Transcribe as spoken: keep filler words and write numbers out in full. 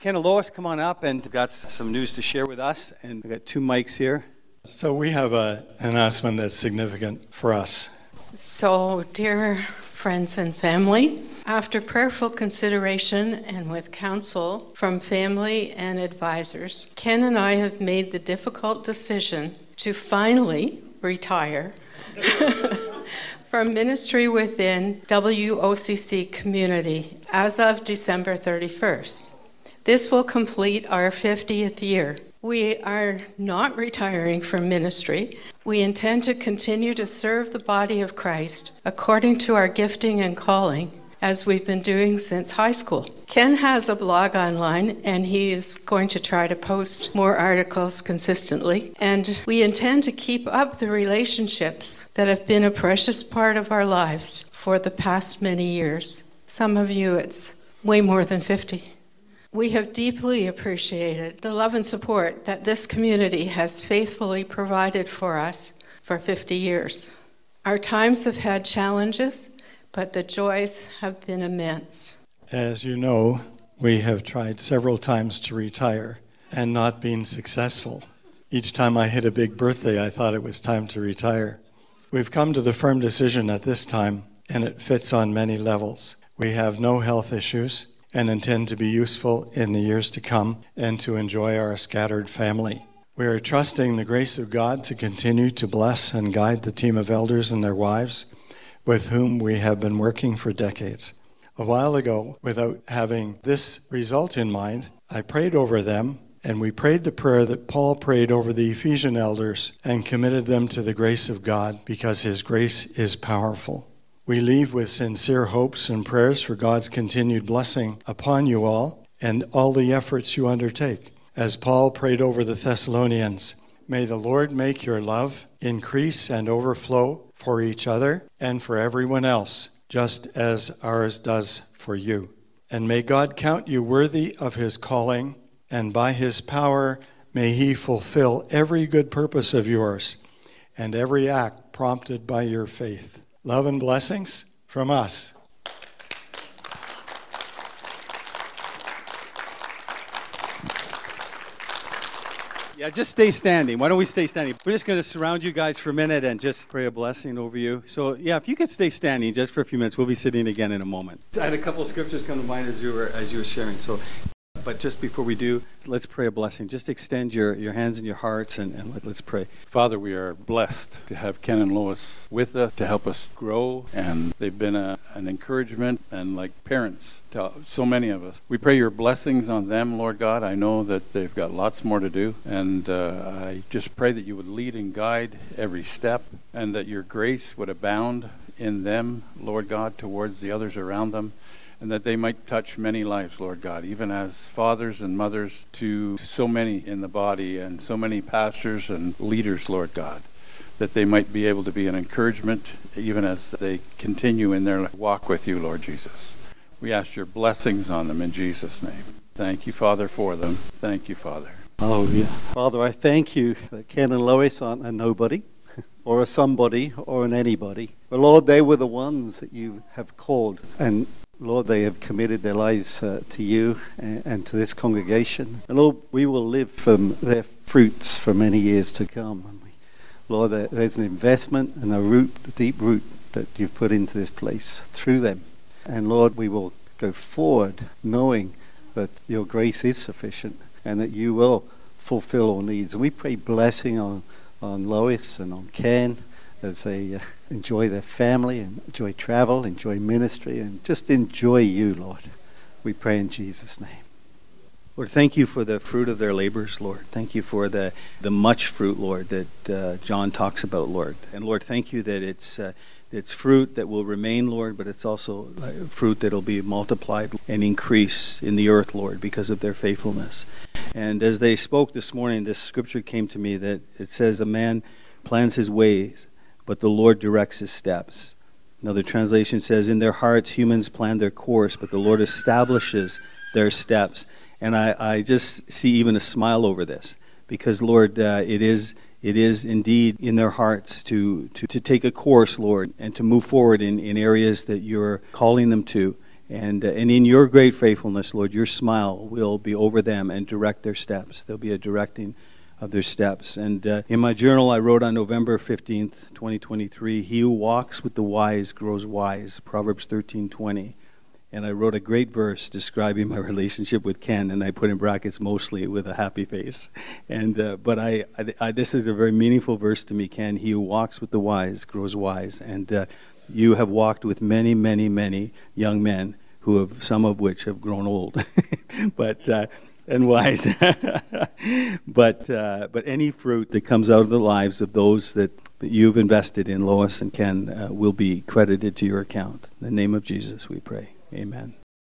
Ken and Lois, come on up, and we've got some news to share with us. And we've got two mics here. So we have a, an announcement that's significant for us. So, dear friends and family, after prayerful consideration and with counsel from family and advisors, Ken and I have made the difficult decision to finally retire from ministry within W O C C community as of December thirty-first. This will complete our fiftieth year. We are not retiring from ministry. We intend to continue to serve the body of Christ according to our gifting and calling, as we've been doing since high school. Ken has a blog online, and he is going to try to post more articles consistently. And we intend to keep up the relationships that have been a precious part of our lives for the past many years. Some of you, it's way more than fifty. We have deeply appreciated the love and support that this community has faithfully provided for us for fifty years. Our times have had challenges, but the joys have been immense. As you know, we have tried several times to retire and not been successful. Each time I hit a big birthday, I thought it was time to retire. We've come to the firm decision at this time, and it fits on many levels. We have no health issues and intend to be useful in the years to come and to enjoy our scattered family. We are trusting the grace of God to continue to bless and guide the team of elders and their wives with whom we have been working for decades. A while ago, without having this result in mind, I prayed over them, and we prayed the prayer that Paul prayed over the Ephesian elders and committed them to the grace of God because his grace is powerful. We leave with sincere hopes and prayers for God's continued blessing upon you all and all the efforts you undertake. As Paul prayed over the Thessalonians, may the Lord make your love increase and overflow for each other and for everyone else, just as ours does for you. And may God count you worthy of his calling, and by his power may he fulfill every good purpose of yours and every act prompted by your faith. Love and blessings from us. Yeah, just stay standing. Why don't we stay standing? We're just going to surround you guys for a minute and just pray a blessing over you. So, yeah, if you could stay standing just for a few minutes, we'll be sitting again in a moment. I had a couple of scriptures come to mind as you were as you were sharing. So, but just before we do, let's pray a blessing. Just extend your, your hands and your hearts, and, and let, let's pray. Father, we are blessed to have Ken and Lois with us to help us grow, and they've been a, an encouragement and like parents to so many of us. We pray your blessings on them, Lord God. I know that they've got lots more to do, and uh, I just pray that you would lead and guide every step, and that your grace would abound in them, Lord God, towards the others around them, and that they might touch many lives, Lord God, even as fathers and mothers to so many in the body and so many pastors and leaders, Lord God, that they might be able to be an encouragement even as they continue in their walk with you, Lord Jesus. We ask your blessings on them in Jesus' name. Thank you, Father, for them. Thank you, Father. Hallelujah. Father, I thank you that Ken and Lois aren't a nobody or a somebody or an anybody. But Lord, they were the ones that you have called, and Lord, they have committed their lives uh, to you and, and to this congregation. And Lord, we will live from their fruits for many years to come. And we, Lord, there, there's an investment and a root, a deep root that you've put into this place through them. And Lord, we will go forward knowing that your grace is sufficient and that you will fulfill all needs. And we pray blessing on, on Lois and on Ken as they uh, enjoy their family and enjoy travel, enjoy ministry, and just enjoy you, Lord. We pray in Jesus' name. Lord, thank you for the fruit of their labors, Lord. Thank you for the, the much fruit, Lord, that uh, John talks about, Lord. And Lord, thank you that it's uh, it's fruit that will remain, Lord, but it's also uh, fruit that will be multiplied and increase in the earth, Lord, because of their faithfulness. And as they spoke this morning, this scripture came to me that it says, a man plans his ways, but the Lord directs his steps. Another translation says, in their hearts humans plan their course, but the Lord establishes their steps. And I, I just see even a smile over this, because, Lord, uh, it is it is indeed in their hearts to, to, to take a course, Lord, and to move forward in, in areas that you're calling them to. And, uh, and in your great faithfulness, Lord, your smile will be over them and direct their steps. There'll be a directing of their steps. And uh, in my journal, I wrote on November fifteenth, twenty twenty-three, he who walks with the wise grows wise, Proverbs thirteen twenty. And I wrote a great verse describing my relationship with Ken, and I put in brackets mostly with a happy face. And uh, but I, I, I, this is a very meaningful verse to me, Ken. He who walks with the wise grows wise. And uh, you have walked with many, many, many young men who have, some of which have grown old, but uh, and wise. but uh, but any fruit that comes out of the lives of those that, that you've invested in, Lois and Ken, uh, will be credited to your account. In the name of Jesus, we pray. Amen.